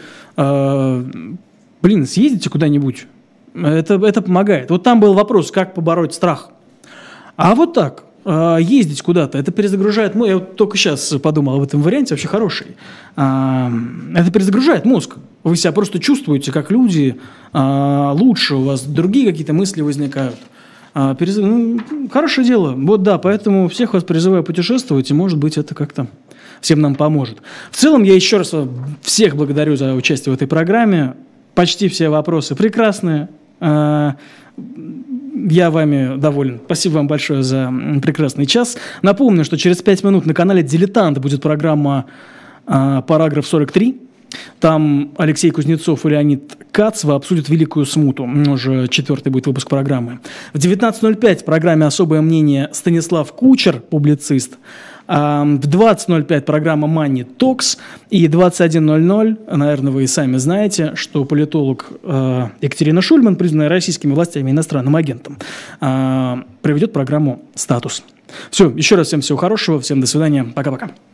A: съездите куда-нибудь. Это помогает. Вот там был вопрос, как побороть страх. А вот так, ездить куда-то, это перезагружает мозг. Я вот только сейчас подумал об этом варианте, вообще хороший. Это перезагружает мозг. Вы себя просто чувствуете как люди, лучше, у вас другие какие-то мысли возникают. Хорошее дело. Вот да, поэтому всех вас призываю путешествовать, и, может быть, это как-то всем нам поможет. В целом, я еще раз всех благодарю за участие в этой программе. Почти все вопросы прекрасные. Я вами доволен. Спасибо вам большое за прекрасный час. Напомню, что через 5 минут на канале «Дилетант» будет программа «Параграф 43». Там Алексей Кузнецов и Леонид Кацва обсудят «Великую смуту». Уже 4-й будет выпуск программы. В 19:05 в программе «Особое мнение» Станислав Кучер, публицист. В 20:05 программа Money Talks. И 21:00, наверное, вы и сами знаете, что политолог Екатерина Шульман, признанная российскими властями иностранным агентом, проведет программу «Статус». Все, еще раз всем всего хорошего, всем до свидания, пока-пока.